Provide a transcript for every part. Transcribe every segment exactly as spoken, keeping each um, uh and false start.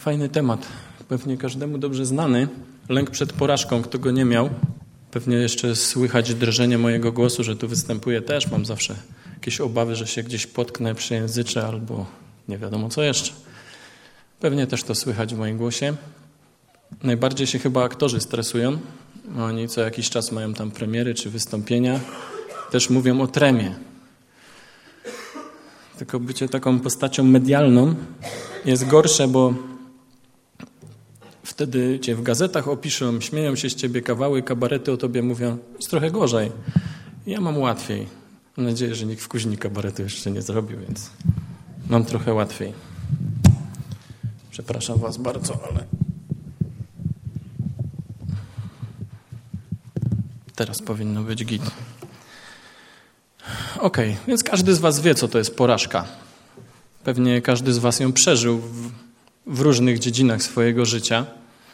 Fajny temat, pewnie każdemu dobrze znany. Lęk przed porażką, kto go nie miał. Pewnie jeszcze słychać drżenie mojego głosu, że tu występuję też. Mam zawsze jakieś obawy, że się gdzieś potknę, przejęzyczę albo nie wiadomo co jeszcze. Pewnie też to słychać w moim głosie. Najbardziej się chyba aktorzy stresują. Oni co jakiś czas mają tam premiery czy wystąpienia. Też mówią o tremie. Tylko bycie taką postacią medialną jest gorsze, bo wtedy cię w gazetach opiszą, śmieją się z ciebie, kawały, kabarety o tobie mówią. Jest trochę gorzej. Ja mam łatwiej. Mam nadzieję, że nikt w Kuźni kabaretu jeszcze nie zrobił, więc mam trochę łatwiej. Przepraszam was bardzo, ale teraz powinno być git. Okej, okay, więc każdy z was wie, co to jest porażka. Pewnie każdy z was ją przeżył w, w różnych dziedzinach swojego życia.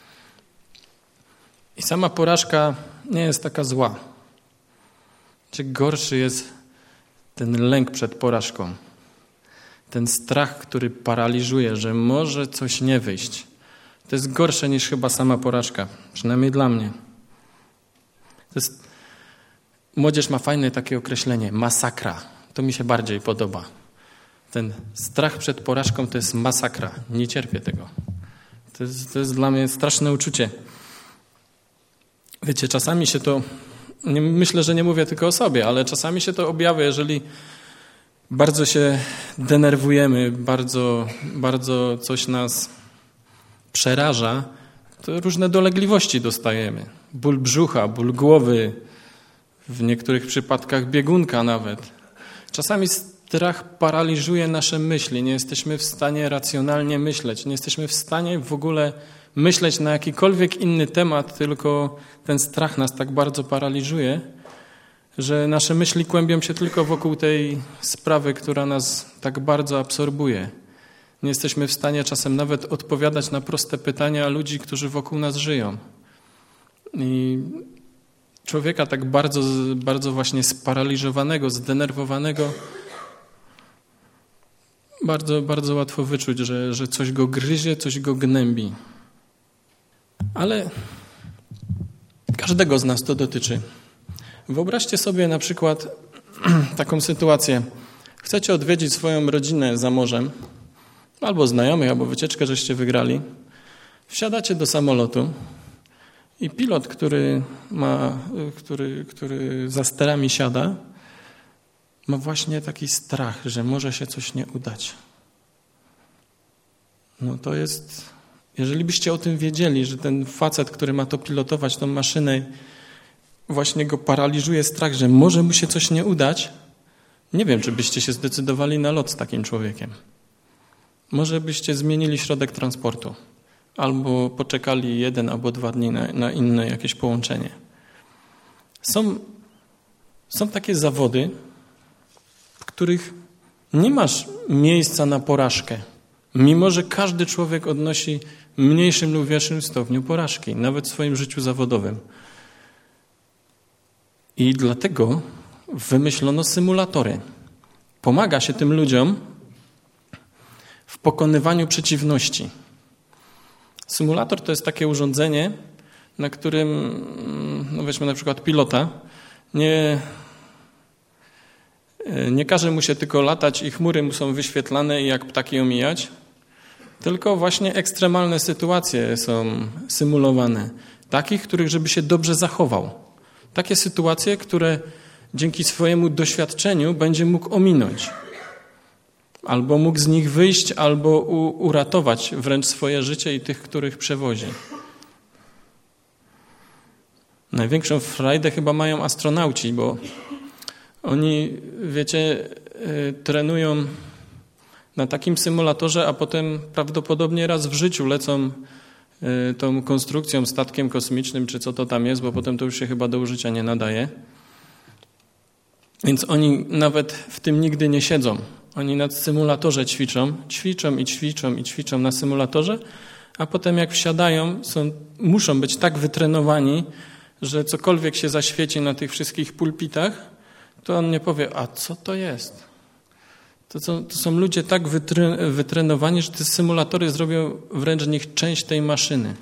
I sama porażka nie jest taka zła. Czy gorszy jest ten lęk przed porażką. Ten strach, który paraliżuje, że może coś nie wyjść. To jest gorsze niż chyba sama porażka. Przynajmniej dla mnie. To jest... Młodzież ma fajne takie określenie. Masakra. To mi się bardziej podoba. Ten strach przed porażką to jest masakra. Nie cierpię tego. To jest, to jest dla mnie straszne uczucie. Wiecie, czasami się to... Nie, myślę, że nie mówię tylko o sobie, ale czasami się to objawia, jeżeli bardzo się denerwujemy, bardzo, bardzo coś nas przeraża, to różne dolegliwości dostajemy. Ból brzucha, ból głowy, w niektórych przypadkach biegunka nawet. Czasami strach paraliżuje nasze myśli. Nie jesteśmy w stanie racjonalnie myśleć. Nie jesteśmy w stanie w ogóle myśleć na jakikolwiek inny temat, tylko ten strach nas tak bardzo paraliżuje, że nasze myśli kłębią się tylko wokół tej sprawy, która nas tak bardzo absorbuje. Nie jesteśmy w stanie czasem nawet odpowiadać na proste pytania ludzi, którzy wokół nas żyją. I człowieka tak bardzo, bardzo właśnie sparaliżowanego, zdenerwowanego, bardzo, bardzo łatwo wyczuć, że, że coś go gryzie, coś go gnębi. Ale każdego z nas to dotyczy. Wyobraźcie sobie na przykład taką sytuację. Chcecie odwiedzić swoją rodzinę za morzem, albo znajomych, albo wycieczkę, żeście wygrali. Wsiadacie do samolotu i pilot, który ma, który, który za sterami siada, ma właśnie taki strach, że może się coś nie udać. No to jest... Jeżeli byście o tym wiedzieli, że ten facet, który ma to pilotować, tą maszynę, właśnie go paraliżuje strach, że może mu się coś nie udać, nie wiem, czy byście się zdecydowali na lot z takim człowiekiem. Może byście zmienili środek transportu albo poczekali jeden albo dwa dni na, na inne jakieś połączenie. Są, są takie zawody, w których nie masz miejsca na porażkę, mimo że każdy człowiek odnosi w mniejszym lub większym stopniu porażki, nawet w swoim życiu zawodowym. I dlatego wymyślono symulatory. Pomaga się tym ludziom w pokonywaniu przeciwności. Symulator to jest takie urządzenie, na którym, no weźmy na przykład pilota, nie, nie każe mu się tylko latać i chmury mu są wyświetlane i jak ptaki omijać, tylko właśnie ekstremalne sytuacje są symulowane. Takich, których żeby się dobrze zachował. Takie sytuacje, które dzięki swojemu doświadczeniu będzie mógł ominąć. Albo mógł z nich wyjść, albo u, uratować wręcz swoje życie i tych, których przewozi. Największą frajdę chyba mają astronauci, bo oni, wiecie, yy, trenują na takim symulatorze, a potem prawdopodobnie raz w życiu lecą yy, tą konstrukcją, statkiem kosmicznym, czy co to tam jest, bo potem to już się chyba do użycia nie nadaje. Więc oni nawet w tym nigdy nie siedzą. Oni na symulatorze ćwiczą, ćwiczą i ćwiczą i ćwiczą na symulatorze, a potem jak wsiadają, są, muszą być tak wytrenowani, że cokolwiek się zaświeci na tych wszystkich pulpitach, to on nie powie, a co to jest? To są, to są ludzie tak wytre, wytrenowani, że te symulatory zrobią wręcz z nich część tej maszyny.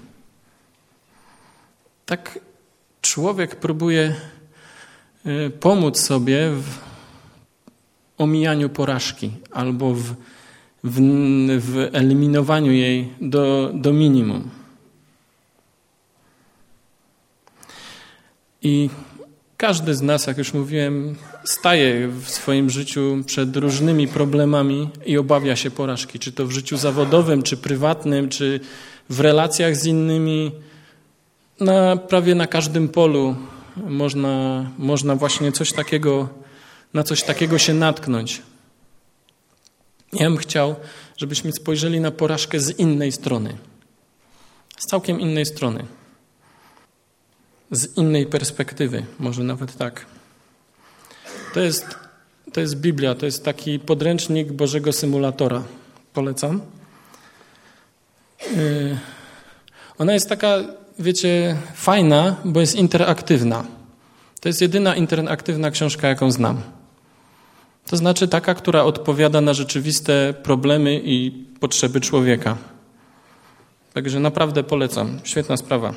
Tak człowiek próbuje pomóc sobie w omijaniu porażki albo w, w, w eliminowaniu jej do, do minimum. I każdy z nas, jak już mówiłem, staje w swoim życiu przed różnymi problemami i obawia się porażki, czy to w życiu zawodowym, czy prywatnym, czy w relacjach z innymi. Na, prawie na każdym polu można, można właśnie coś takiego, na coś takiego się natknąć. Ja bym chciał, żebyśmy spojrzeli na porażkę z innej strony. Z całkiem innej strony. Z innej perspektywy, może nawet tak. To jest, to jest Biblia, to jest taki podręcznik Bożego Symulatora. Polecam. Yy, ona jest taka, wiecie, fajna, bo jest interaktywna. To jest jedyna interaktywna książka, jaką znam. To znaczy taka, która odpowiada na rzeczywiste problemy i potrzeby człowieka. Także naprawdę polecam. Świetna sprawa.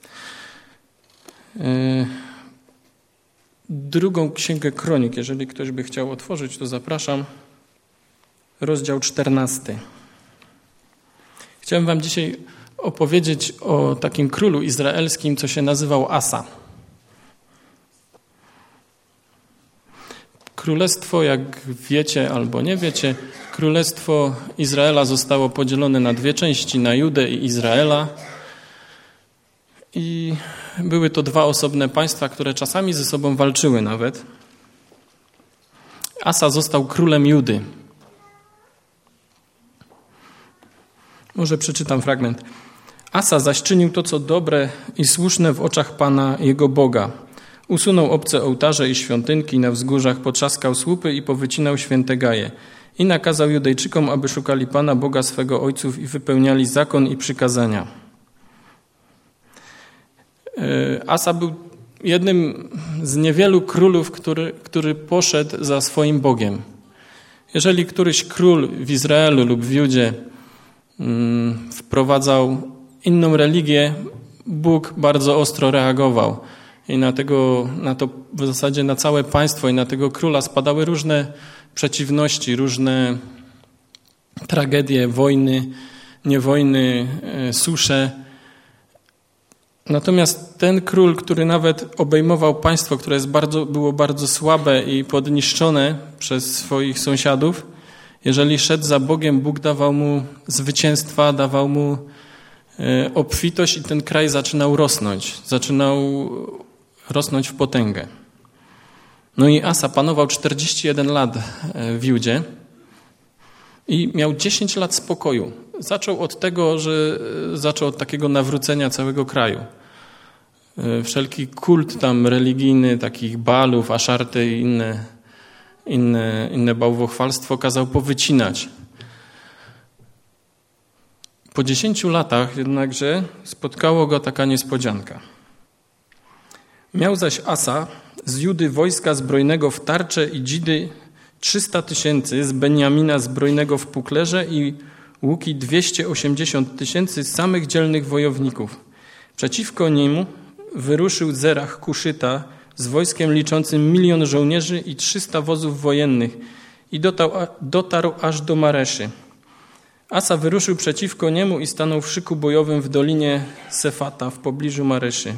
Drugą księgę Kronik, jeżeli ktoś by chciał otworzyć, to zapraszam. Rozdział czternasty. Chciałem wam dzisiaj opowiedzieć o takim królu izraelskim, co się nazywał Asa. Królestwo, jak wiecie albo nie wiecie, Królestwo Izraela zostało podzielone na dwie części, na Judę i Izraela. I były to dwa osobne państwa, które czasami ze sobą walczyły nawet. Asa został królem Judy. Może przeczytam fragment. Asa zaś czynił to, co dobre i słuszne w oczach Pana, jego Boga. Usunął obce ołtarze i świątynki na wzgórzach, potrzaskał słupy i powycinał święte gaje. I nakazał Judejczykom, aby szukali Pana, Boga swego ojców i wypełniali zakon i przykazania. Asa był jednym z niewielu królów, który, który poszedł za swoim Bogiem. Jeżeli któryś król w Izraelu lub w Judzie hmm, wprowadzał inną religię, Bóg bardzo ostro reagował. I na, tego, na to w zasadzie na całe państwo i na tego króla spadały różne przeciwności, różne tragedie, wojny, niewojny, susze. Natomiast ten król, który nawet obejmował państwo, które jest bardzo, było bardzo słabe i podniszczone przez swoich sąsiadów, jeżeli szedł za Bogiem, Bóg dawał mu zwycięstwa, dawał mu obfitość i ten kraj zaczynał rosnąć. Zaczynał rosnąć w potęgę. No i Asa panował czterdzieści jeden lat w Judzie i miał dziesięć lat spokoju. Zaczął od tego, że zaczął od takiego nawrócenia całego kraju. Wszelki kult tam religijny, takich Baalów, Aszarty i inne, inne, inne bałwochwalstwo kazał powycinać. Po dziesięciu latach jednakże spotkało go taka niespodzianka. Miał zaś Asa z Judy wojska zbrojnego w tarcze i dzidy trzysta tysięcy, z Benjamina zbrojnego w puklerze i łuki dwieście osiemdziesiąt tysięcy samych dzielnych wojowników. Przeciwko niemu wyruszył Zerach Kuszyta z wojskiem liczącym milion żołnierzy i trzysta wozów wojennych i dotarł, dotarł aż do Mareszy. Asa wyruszył przeciwko niemu i stanął w szyku bojowym w dolinie Sefata w pobliżu Mareszy.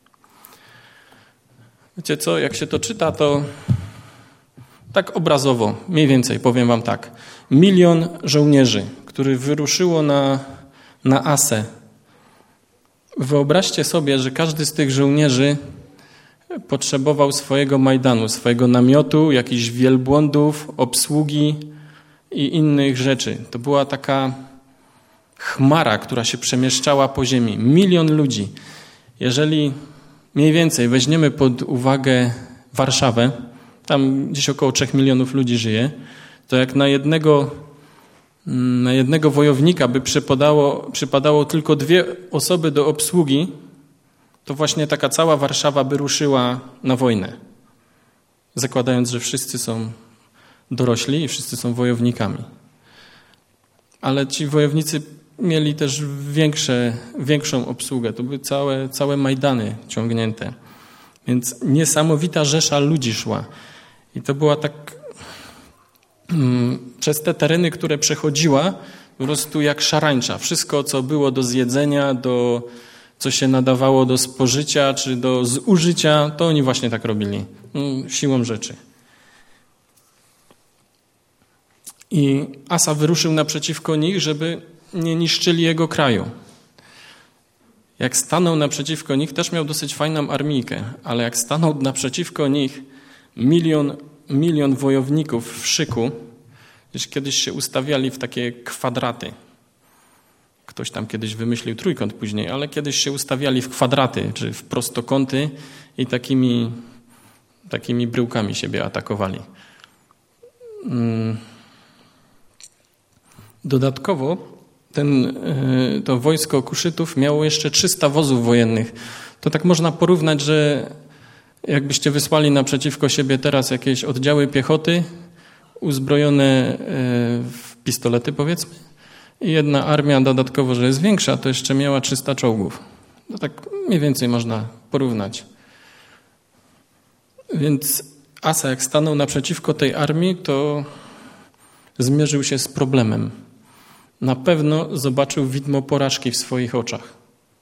Wiecie co, jak się to czyta, to tak obrazowo, mniej więcej powiem wam tak. Milion żołnierzy, który wyruszyło na, na Asę. Wyobraźcie sobie, że każdy z tych żołnierzy potrzebował swojego majdanu, swojego namiotu, jakichś wielbłądów, obsługi i innych rzeczy. To była taka chmara, która się przemieszczała po ziemi. Milion ludzi. Jeżeli mniej więcej weźmiemy pod uwagę Warszawę, tam gdzieś około trzech milionów ludzi żyje, to jak na jednego, na jednego wojownika by przypadało, przypadało tylko dwie osoby do obsługi, to właśnie taka cała Warszawa by ruszyła na wojnę. Zakładając, że wszyscy są dorośli i wszyscy są wojownikami. Ale ci wojownicy mieli też większe, większą obsługę. To były całe, całe majdany ciągnięte. Więc niesamowita rzesza ludzi szła. I to była tak mm, przez te tereny, które przechodziła, po prostu jak szarańcza. Wszystko, co było do zjedzenia, do, co się nadawało do spożycia czy do zużycia, to oni właśnie tak robili. No, siłą rzeczy. I Asa wyruszył naprzeciwko nich, żeby nie niszczyli jego kraju. Jak stanął naprzeciwko nich, też miał dosyć fajną armijkę, ale jak stanął naprzeciwko nich milion, milion wojowników w szyku, gdzieś kiedyś się ustawiali w takie kwadraty. Ktoś tam kiedyś wymyślił trójkąt później, ale kiedyś się ustawiali w kwadraty, czy w prostokąty i takimi, takimi bryłkami siebie atakowali. Dodatkowo ten, to wojsko Kuszytów miało jeszcze trzysta wozów wojennych. To tak można porównać, że jakbyście wysłali naprzeciwko siebie teraz jakieś oddziały piechoty uzbrojone w pistolety, powiedzmy, i jedna armia dodatkowo, że jest większa, to jeszcze miała trzysta czołgów. To tak mniej więcej można porównać. Więc Asa, jak stanął naprzeciwko tej armii, to zmierzył się z problemem. Na pewno zobaczył widmo porażki w swoich oczach.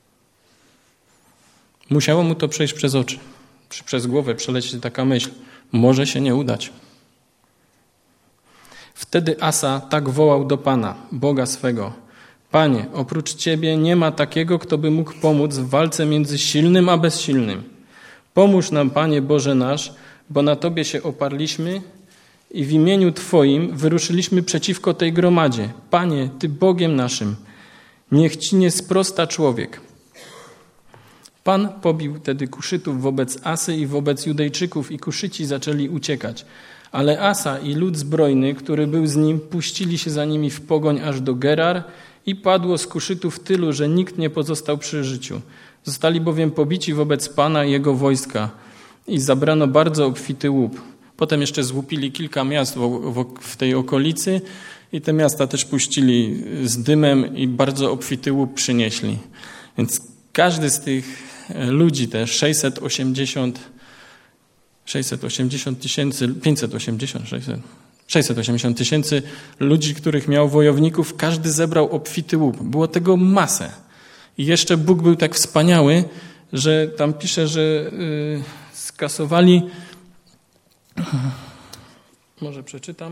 Musiało mu to przejść przez oczy, czy przez głowę przelecieć taka myśl. Może się nie udać. Wtedy Asa tak wołał do Pana, Boga swego. Panie, oprócz Ciebie nie ma takiego, kto by mógł pomóc w walce między silnym a bezsilnym. Pomóż nam, Panie Boże nasz, bo na Tobie się oparliśmy i w imieniu Twoim wyruszyliśmy przeciwko tej gromadzie. Panie, Ty Bogiem naszym, niech Ci nie sprosta człowiek. Pan pobił tedy Kuszytów wobec Asy i wobec Judejczyków i Kuszyci zaczęli uciekać. Ale Asa i lud zbrojny, który był z nim, puścili się za nimi w pogoń aż do Gerar i padło z Kuszytów tylu, że nikt nie pozostał przy życiu. Zostali bowiem pobici wobec Pana i jego wojska i zabrano bardzo obfity łup. Potem jeszcze złupili kilka miast w tej okolicy i te miasta też puścili z dymem i bardzo obfity łup przynieśli. Więc każdy z tych ludzi, te sześćset osiemdziesiąt, sześćset osiemdziesiąt tysięcy, pięćset osiemdziesiąt, sześćset, sześćset osiemdziesiąt tysięcy ludzi, których miał wojowników, każdy zebrał obfity łup. Było tego masę. I jeszcze Bóg był tak wspaniały, że tam pisze, że yy, skasowali, może przeczytam,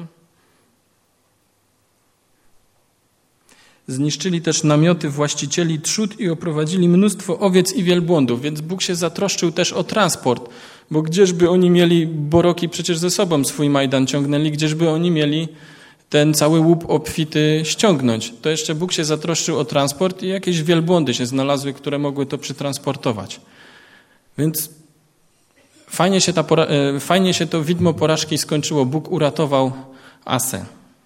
zniszczyli też namioty właścicieli trzód i oprowadzili mnóstwo owiec i wielbłądów, więc Bóg się zatroszczył też o transport, bo gdzieżby oni mieli, boroki przecież ze sobą swój majdan ciągnęli, gdzieżby oni mieli ten cały łup obfity ściągnąć. To jeszcze Bóg się zatroszczył o transport i jakieś wielbłądy się znalazły, które mogły to przetransportować. Więc fajnie się, ta pora- fajnie się to widmo porażki skończyło. Bóg uratował Asę.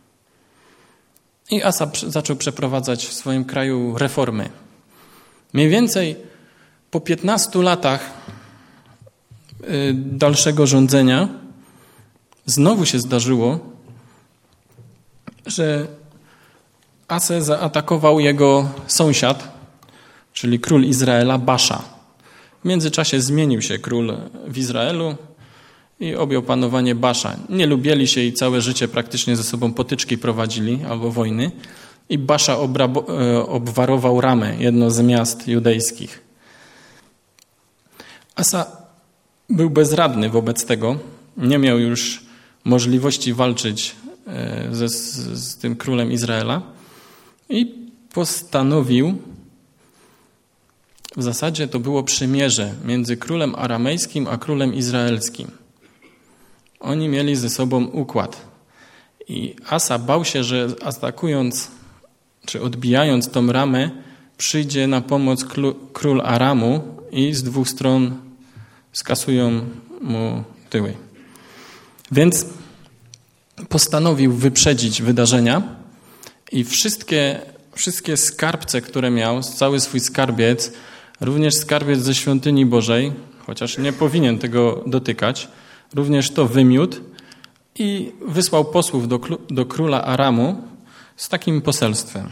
I Asa zaczął przeprowadzać w swoim kraju reformy. Mniej więcej po piętnastu latach dalszego rządzenia znowu się zdarzyło, że Asę zaatakował jego sąsiad, czyli król Izraela, Basza. W międzyczasie zmienił się król w Izraelu i objął panowanie Basza. Nie lubili się i całe życie praktycznie ze sobą potyczki prowadzili albo wojny. I Basza obrabo- obwarował Ramę, jedno z miast judejskich. Asa był bezradny wobec tego. Nie miał już możliwości walczyć ze, z, z tym królem Izraela i postanowił, w zasadzie to było przymierze między królem aramejskim a królem izraelskim. Oni mieli ze sobą układ. I Asa bał się, że atakując, czy odbijając tą Ramę, przyjdzie na pomoc król Aramu i z dwóch stron skasują mu tyły. Więc postanowił wyprzedzić wydarzenia i wszystkie, wszystkie skarbce, które miał, cały swój skarbiec, również skarbiec ze świątyni Bożej, chociaż nie powinien tego dotykać, również to wymiótł i wysłał posłów do, do króla Aramu z takim poselstwem.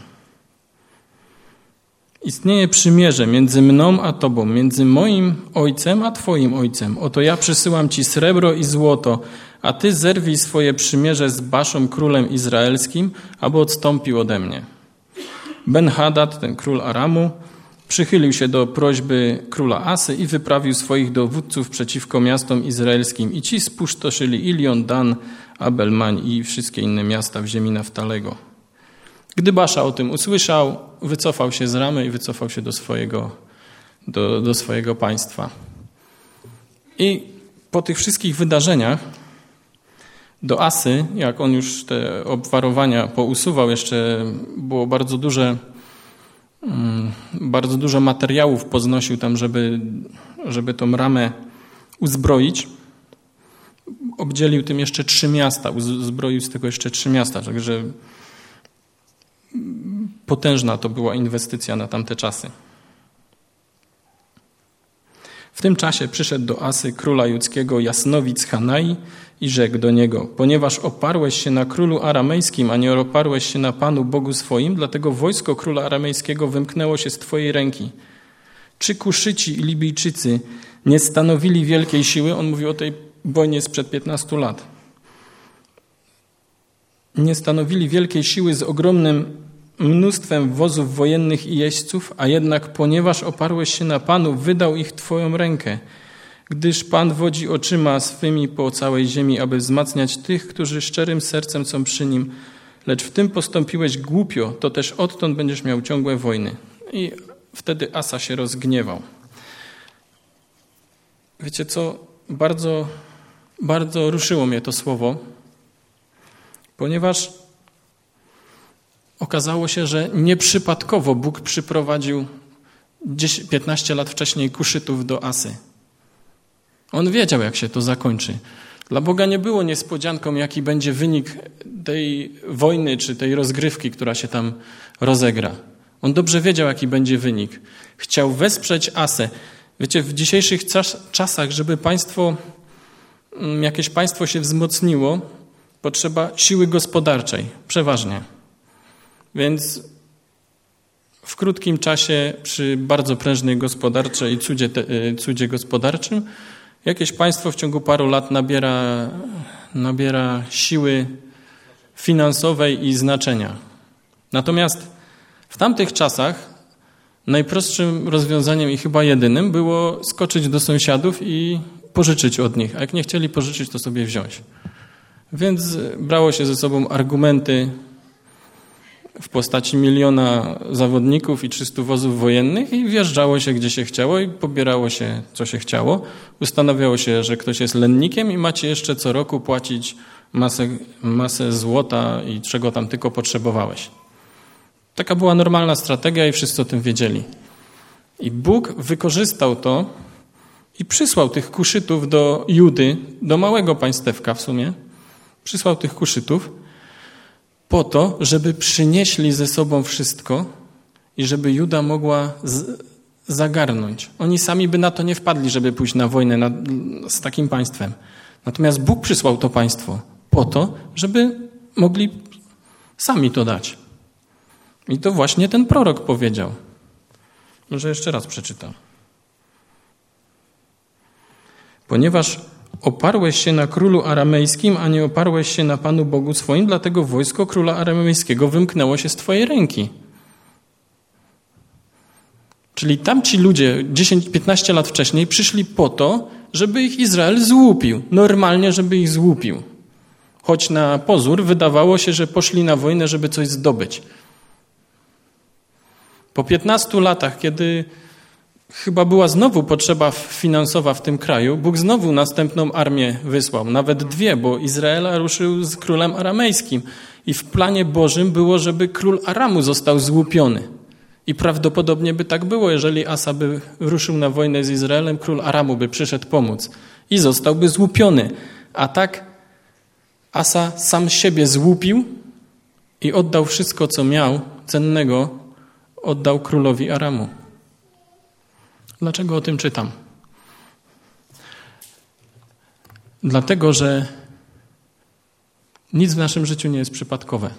Istnieje przymierze między mną a tobą, między moim ojcem a twoim ojcem. Oto ja przysyłam ci srebro i złoto, a ty zerwij swoje przymierze z Baszą królem izraelskim, aby odstąpił ode mnie. Ben-Hadad, ten król Aramu, przychylił się do prośby króla Asy i wyprawił swoich dowódców przeciwko miastom izraelskim. I ci spustoszyli Ilion, Dan, Abel-Mań i wszystkie inne miasta w ziemi Naftalego. Gdy Basza o tym usłyszał, wycofał się z Ramy i wycofał się do swojego, do, do swojego państwa. I po tych wszystkich wydarzeniach do Asy, jak on już te obwarowania pousuwał, jeszcze było bardzo duże, bardzo dużo materiałów poznosił tam, żeby, żeby tą Ramę uzbroić. Obdzielił tym jeszcze trzy miasta, uzbroił z tego jeszcze trzy miasta, także potężna to była inwestycja na tamte czasy. W tym czasie przyszedł do Asy króla judzkiego Jasnowic Hanai i rzekł do niego: ponieważ oparłeś się na królu aramejskim, a nie oparłeś się na Panu Bogu swoim, dlatego wojsko króla aramejskiego wymknęło się z twojej ręki. Czy Kuszyci i Libijczycy nie stanowili wielkiej siły? On mówi o tej wojnie sprzed piętnastu lat. Nie stanowili wielkiej siły z ogromnym mnóstwem wozów wojennych i jeźdźców, a jednak ponieważ oparłeś się na Panu, wydał ich twoją rękę, gdyż Pan wodzi oczyma swymi po całej ziemi, aby wzmacniać tych, którzy szczerym sercem są przy Nim. Lecz w tym postąpiłeś głupio, to też odtąd będziesz miał ciągłe wojny. I wtedy Asa się rozgniewał. Wiecie co? Bardzo, bardzo ruszyło mnie to słowo, ponieważ okazało się, że nieprzypadkowo Bóg przyprowadził piętnaście lat wcześniej Kuszytów do Asy. On wiedział, jak się to zakończy. Dla Boga nie było niespodzianką, jaki będzie wynik tej wojny czy tej rozgrywki, która się tam rozegra. On dobrze wiedział, jaki będzie wynik. Chciał wesprzeć Asę. Wiecie, w dzisiejszych czasach, żeby państwo, jakieś państwo się wzmocniło, potrzeba siły gospodarczej, przeważnie. Więc w krótkim czasie, przy bardzo prężnej gospodarce i cudzie, cudzie gospodarczym, jakieś państwo w ciągu paru lat nabiera, nabiera siły finansowej i znaczenia. Natomiast w tamtych czasach najprostszym rozwiązaniem i chyba jedynym było skoczyć do sąsiadów i pożyczyć od nich, a jak nie chcieli pożyczyć, to sobie wziąć. Więc brało się ze sobą argumenty w postaci miliona zawodników i trzystu wozów wojennych i wjeżdżało się, gdzie się chciało i pobierało się, co się chciało. Ustanawiało się, że ktoś jest lennikiem i macie jeszcze co roku płacić masę, masę złota i czego tam tylko potrzebowałeś. Taka była normalna strategia i wszyscy o tym wiedzieli. I Bóg wykorzystał to i przysłał tych Kuszytów do Judy, do małego państewka w sumie. Przysłał tych Kuszytów po to, żeby przynieśli ze sobą wszystko i żeby Juda mogła z, zagarnąć. Oni sami by na to nie wpadli, żeby pójść na wojnę na, z takim państwem. Natomiast Bóg przysłał to państwo po to, żeby mogli sami to dać. I to właśnie ten prorok powiedział. Może jeszcze raz przeczytam. Ponieważ oparłeś się na królu aramejskim, a nie oparłeś się na Panu Bogu swoim, dlatego wojsko króla aramejskiego wymknęło się z twojej ręki. Czyli tamci ludzie dziesięć piętnaście lat wcześniej przyszli po to, żeby ich Izrael złupił. Normalnie, żeby ich złupił. Choć na pozór wydawało się, że poszli na wojnę, żeby coś zdobyć. Po piętnastu latach, kiedy chyba była znowu potrzeba finansowa w tym kraju, Bóg znowu następną armię wysłał, nawet dwie, bo Izraela ruszył z królem aramejskim i w planie Bożym było, żeby król Aramu został złupiony. I prawdopodobnie by tak było, jeżeli Asa by ruszył na wojnę z Izraelem, król Aramu by przyszedł pomóc i zostałby złupiony. A tak Asa sam siebie złupił i oddał wszystko, co miał cennego, oddał królowi Aramu. Dlaczego o tym czytam? Dlatego, że Nic w naszym życiu nie jest przypadkowe.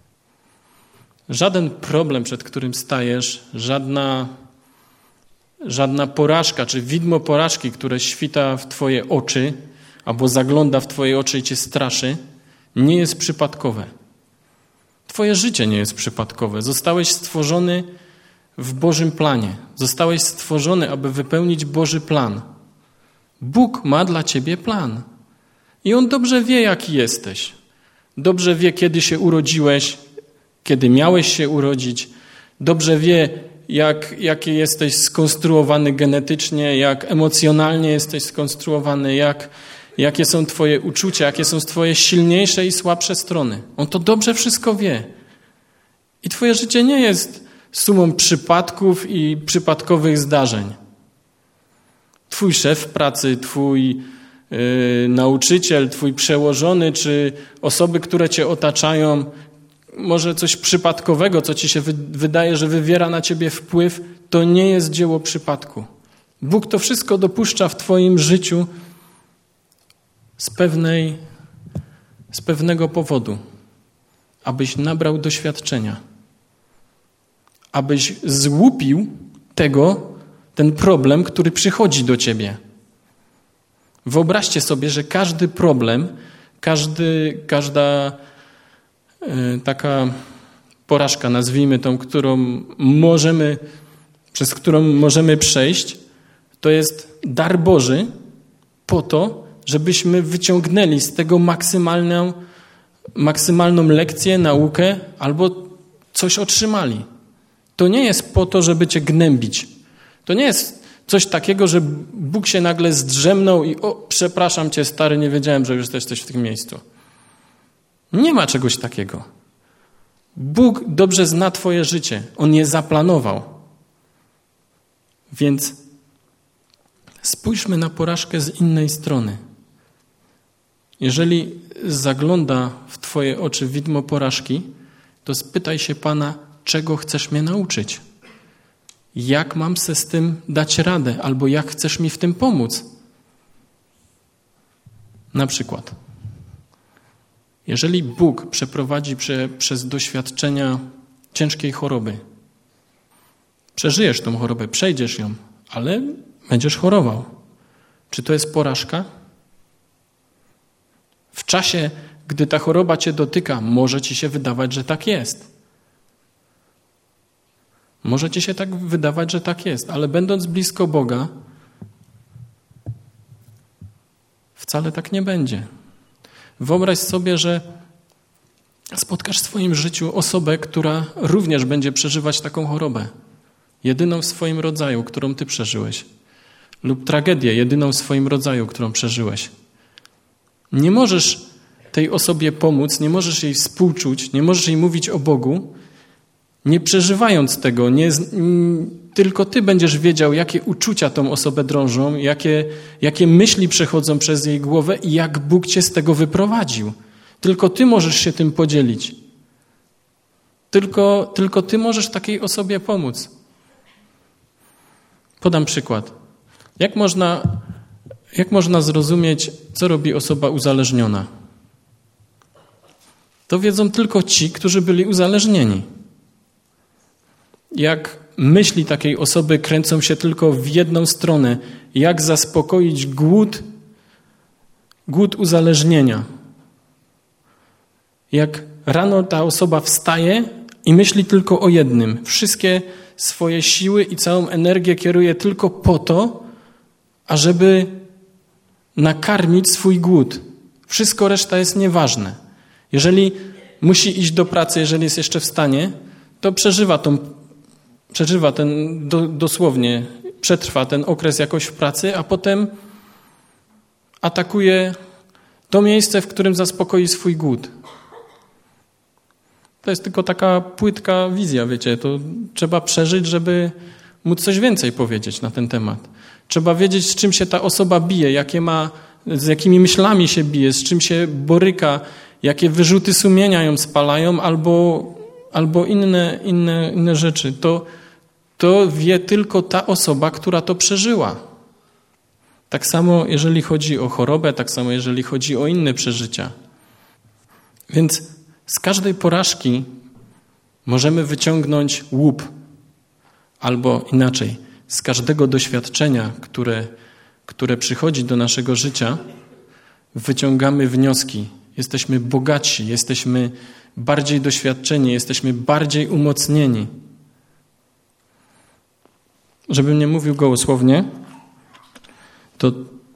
Żaden problem, przed którym stajesz, żadna, żadna porażka, czy widmo porażki, które świta w twoje oczy, albo zagląda w twoje oczy i cię straszy, nie jest przypadkowe. Twoje życie nie jest przypadkowe. Zostałeś stworzony w Bożym planie. Zostałeś stworzony, aby wypełnić Boży plan. Bóg ma dla ciebie plan. I On dobrze wie, jaki jesteś. Dobrze wie, kiedy się urodziłeś, kiedy miałeś się urodzić. Dobrze wie, jak, jakie jesteś skonstruowany genetycznie, jak emocjonalnie jesteś skonstruowany, jak, jakie są twoje uczucia, jakie są twoje silniejsze i słabsze strony. On to dobrze wszystko wie. I twoje życie nie jest sumą przypadków i przypadkowych zdarzeń. Twój szef w pracy, twój yy, nauczyciel, twój przełożony, czy osoby, które cię otaczają, może coś przypadkowego, co ci się wy, wydaje, że wywiera na ciebie wpływ, to nie jest dzieło przypadku. Bóg to wszystko dopuszcza w twoim życiu z pewnej, z pewnego powodu, abyś nabrał doświadczenia, abyś złupił tego, ten problem, który przychodzi do ciebie. Wyobraźcie sobie, że każdy problem, każdy, każda y, taka porażka, nazwijmy tą, którą możemy, przez którą możemy przejść, to jest dar Boży po to, żebyśmy wyciągnęli z tego maksymalną, maksymalną lekcję, naukę albo coś otrzymali. To nie jest po to, żeby cię gnębić. To nie jest coś takiego, że Bóg się nagle zdrzemnął i o, przepraszam cię, stary, nie wiedziałem, że już jesteś w tym miejscu. Nie ma czegoś takiego. Bóg dobrze zna twoje życie. On je zaplanował. Więc spójrzmy na porażkę z innej strony. Jeżeli zagląda w twoje oczy widmo porażki, to spytaj się Pana, czego chcesz mnie nauczyć? Jak mam se z tym dać radę? Albo jak chcesz mi w tym pomóc? Na przykład, jeżeli Bóg przeprowadzi prze, przez doświadczenia ciężkiej choroby, przeżyjesz tą chorobę, przejdziesz ją, ale będziesz chorował. Czy to jest porażka? W czasie, gdy ta choroba cię dotyka, może ci się wydawać, że tak jest. Może ci się tak wydawać, że tak jest, ale będąc blisko Boga, wcale tak nie będzie. Wyobraź sobie, że spotkasz w swoim życiu osobę, która również będzie przeżywać taką chorobę. Jedyną w swoim rodzaju, którą ty przeżyłeś. Lub tragedię, jedyną w swoim rodzaju, którą przeżyłeś. Nie możesz tej osobie pomóc, nie możesz jej współczuć, nie możesz jej mówić o Bogu, nie przeżywając tego, nie, tylko ty będziesz wiedział, jakie uczucia tą osobę drążą, jakie, jakie myśli przechodzą przez jej głowę i jak Bóg cię z tego wyprowadził. Tylko ty możesz się tym podzielić. Tylko, tylko ty możesz takiej osobie pomóc. Podam przykład. Jak można, jak można zrozumieć, co robi osoba uzależniona? To wiedzą tylko ci, którzy byli uzależnieni. Jak myśli takiej osoby kręcą się tylko w jedną stronę, jak zaspokoić głód, głód uzależnienia. Jak rano ta osoba wstaje i myśli tylko o jednym. Wszystkie swoje siły i całą energię kieruje tylko po to, ażeby nakarmić swój głód. Wszystko reszta jest nieważne. Jeżeli musi iść do pracy, jeżeli jest jeszcze w stanie, to przeżywa tą Przeżywa ten, do, dosłownie, przetrwa ten okres jakoś w pracy, a potem atakuje to miejsce, w którym zaspokoi swój głód. To jest tylko taka płytka wizja, wiecie, to trzeba przeżyć, żeby móc coś więcej powiedzieć na ten temat. Trzeba wiedzieć, z czym się ta osoba bije, jakie ma, z jakimi myślami się bije, z czym się boryka, jakie wyrzuty sumienia ją spalają, albo, albo inne, inne, inne rzeczy. To To wie tylko ta osoba, która to przeżyła. Tak samo jeżeli chodzi o chorobę, tak samo jeżeli chodzi o inne przeżycia. Więc z każdej porażki możemy wyciągnąć łup, albo inaczej, z każdego doświadczenia, które, które przychodzi do naszego życia, wyciągamy wnioski. Jesteśmy bogatsi, jesteśmy bardziej doświadczeni, jesteśmy bardziej umocnieni. Żebym nie mówił gołosłownie, to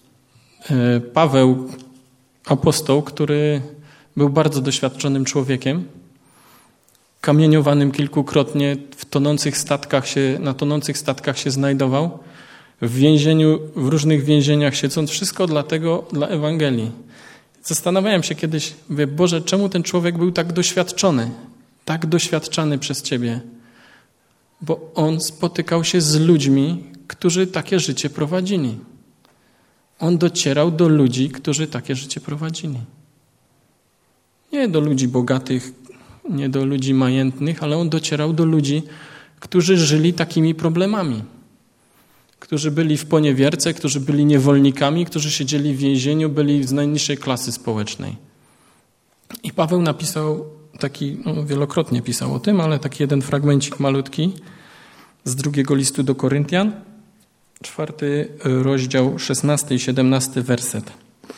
Paweł, apostoł, który był bardzo doświadczonym człowiekiem, kamieniowanym kilkukrotnie, w tonących statkach się, na tonących statkach się znajdował, w więzieniu, w różnych więzieniach siedząc, wszystko dlatego, dla Ewangelii. Zastanawiałem się kiedyś, mówię, Boże, czemu ten człowiek był tak doświadczony, tak doświadczany przez Ciebie? Bo on spotykał się z ludźmi, którzy takie życie prowadzili. On docierał do ludzi, którzy takie życie prowadzili. Nie do ludzi bogatych, nie do ludzi majętnych, ale on docierał do ludzi, którzy żyli takimi problemami. Którzy byli w poniewierce, którzy byli niewolnikami, którzy siedzieli w więzieniu, byli z najniższej klasy społecznej. I Paweł napisał taki, no wielokrotnie pisał o tym, ale taki jeden fragmencik malutki z drugiego listu do Koryntian, czwarty rozdział, szesnasty i siedemnasty werset.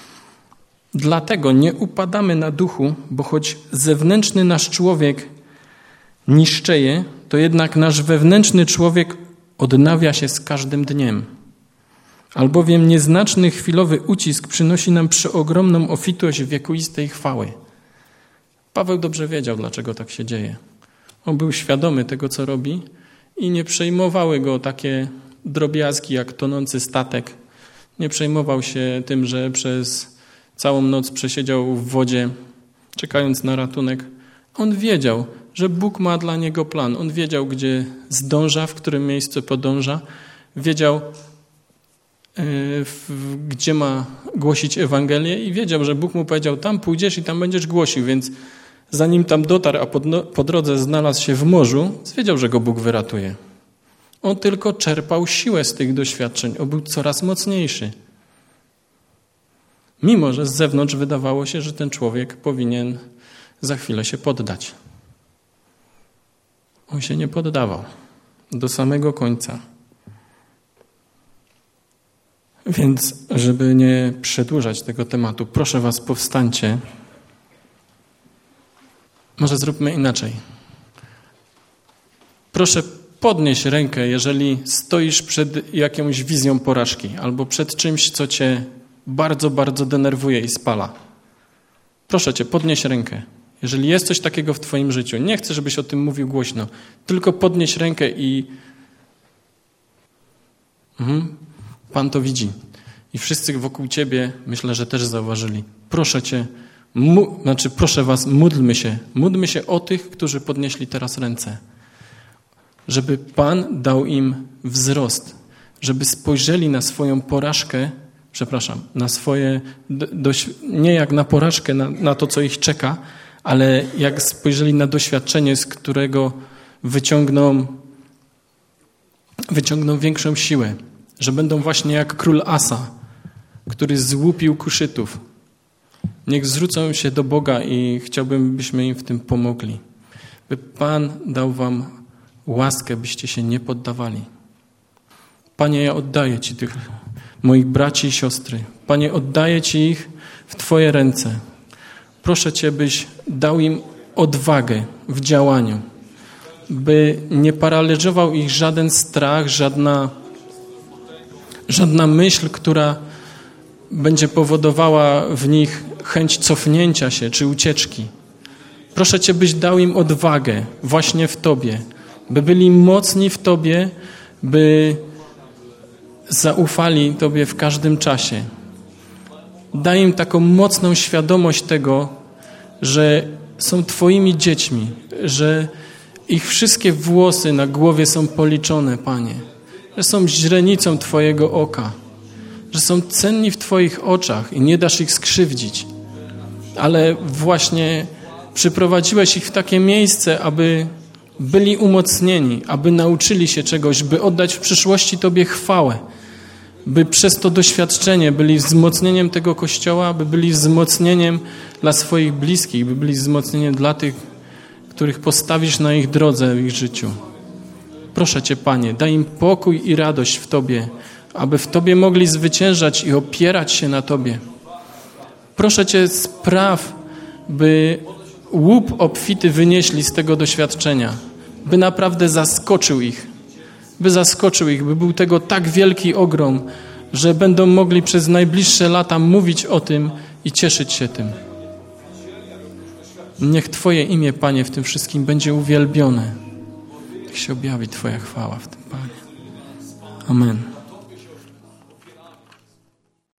Dlatego nie upadamy na duchu, bo choć zewnętrzny nasz człowiek niszczeje, to jednak nasz wewnętrzny człowiek odnawia się z każdym dniem. Albowiem nieznaczny chwilowy ucisk przynosi nam przeogromną obfitość wiekuistej chwały. Paweł dobrze wiedział, dlaczego tak się dzieje. On był świadomy tego, co robi i nie przejmowały go takie drobiazgi jak tonący statek. Nie przejmował się tym, że przez całą noc przesiedział w wodzie, czekając na ratunek. On wiedział, że Bóg ma dla niego plan. On wiedział, gdzie zdąża, w którym miejscu podąża. Wiedział, yy, w, gdzie ma głosić Ewangelię i wiedział, że Bóg mu powiedział, tam pójdziesz i tam będziesz głosił, więc zanim tam dotarł, a po, po drodze znalazł się w morzu, wiedział, że go Bóg wyratuje. On tylko czerpał siłę z tych doświadczeń. On był coraz mocniejszy. Mimo że z zewnątrz wydawało się, że ten człowiek powinien za chwilę się poddać. On się nie poddawał do samego końca. Więc, żeby nie przedłużać tego tematu, proszę was, powstańcie. Może zróbmy inaczej. Proszę podnieś rękę, jeżeli stoisz przed jakąś wizją porażki albo przed czymś, co cię bardzo, bardzo denerwuje i spala. Proszę cię, podnieś rękę. Jeżeli jest coś takiego w twoim życiu, nie chcę, żebyś o tym mówił głośno, tylko podnieś rękę i mhm. Pan to widzi. I wszyscy wokół ciebie, myślę, że też zauważyli. Proszę cię, mu, znaczy proszę was, módlmy się. Módlmy się o tych, którzy podnieśli teraz ręce. Żeby Pan dał im wzrost. Żeby spojrzeli na swoją porażkę, przepraszam, na swoje, dość, nie jak na porażkę, na, na to, co ich czeka, ale jak spojrzeli na doświadczenie, z którego wyciągną, wyciągną większą siłę. Że będą właśnie jak król Asa, który złupił kuszytów. Niech zwrócą się do Boga i chciałbym, byśmy im w tym pomogli. By Pan dał wam łaskę, byście się nie poddawali. Panie, ja oddaję Ci tych moich braci i siostry. Panie, oddaję Ci ich w Twoje ręce. Proszę Cię, byś dał im odwagę w działaniu, by nie paraliżował ich żaden strach, żadna, żadna myśl, która będzie powodowała w nich chęć cofnięcia się czy ucieczki. Proszę Cię, byś dał im odwagę właśnie w Tobie, by byli mocni w Tobie, by zaufali Tobie w każdym czasie. Daj im taką mocną świadomość tego, że są Twoimi dziećmi, że ich wszystkie włosy na głowie są policzone, Panie, że są źrenicą Twojego oka, że są cenni w Twoich oczach i nie dasz ich skrzywdzić, ale właśnie przyprowadziłeś ich w takie miejsce, aby byli umocnieni, aby nauczyli się czegoś, by oddać w przyszłości Tobie chwałę, by przez to doświadczenie byli wzmocnieniem tego Kościoła, by byli wzmocnieniem dla swoich bliskich, by byli wzmocnieniem dla tych, których postawisz na ich drodze w ich życiu. Proszę Cię, Panie, daj im pokój i radość w Tobie, aby w Tobie mogli zwyciężać i opierać się na Tobie. Proszę Cię, spraw, by łup obfity wynieśli z tego doświadczenia, by naprawdę zaskoczył ich, by zaskoczył ich, by był tego tak wielki ogrom, że będą mogli przez najbliższe lata mówić o tym i cieszyć się tym. Niech Twoje imię, Panie, w tym wszystkim będzie uwielbione. Niech się objawi Twoja chwała w tym, Panie. Amen.